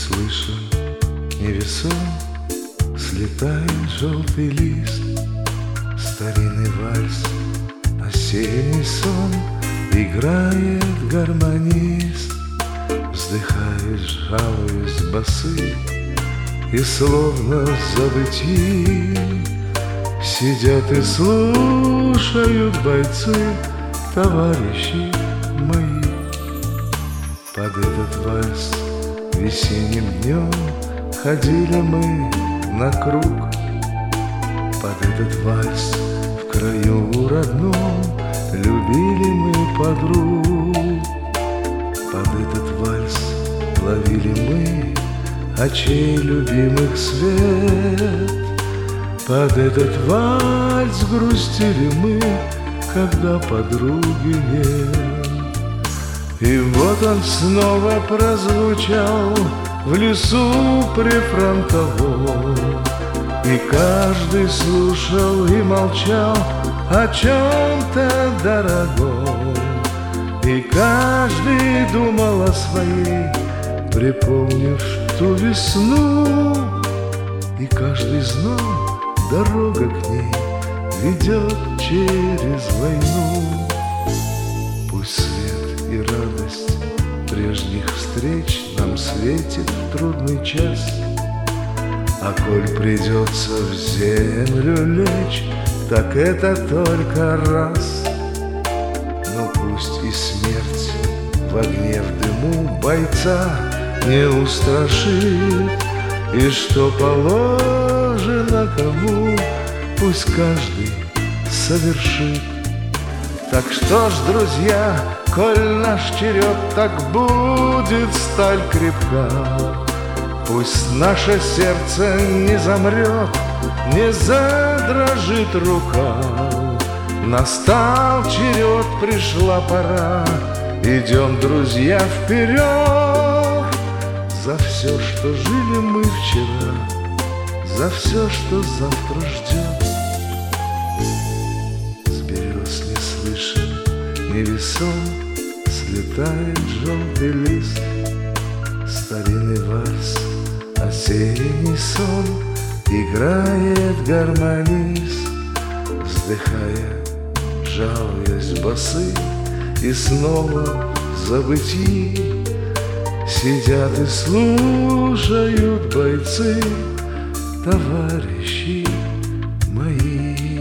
слышен, невесом слетает желтый лист. Старинный вальс, осенний сон, играет гармонист. Вздыхает, жалуясь басы, и словно в забытии сидят и слушают бойцы, товарищи мои. Под этот вальс весенним днем ходили мы на круг. Под этот вальс в краю родном любили мы подруг. Под этот вальс ловили мы очей любимых свет. Под этот вальс грустили мы, когда подруги нет. И вот он снова прозвучал в лесу прифронтовом, и каждый слушал и молчал о чем-то дорогом. И каждый думал о своей, припомнив ту весну. И каждый знал, дорога к ней ведет через войну. Пусть свет и радость прежних встреч нам светит в трудный час, а коль придется в землю лечь, так это только раз. Но пусть и смерть в огне, в дыму бойца не устрашит, и что положено кому, пусть каждый совершит. Так что ж, друзья, коль наш черед, так будет сталь крепка. Пусть наше сердце не замрет, не задрожит рука. Настал черед, пришла пора, идем, друзья, вперед. За все, что жили мы вчера, за все, что завтра ждет. С берез не слышен, невесом слетает желтый лист. Старинный вальс, осенний сон, играет гармонист. Вздыхая, жалуясь басы, и снова в забытии сидят и слушают бойцы, товарищи мои.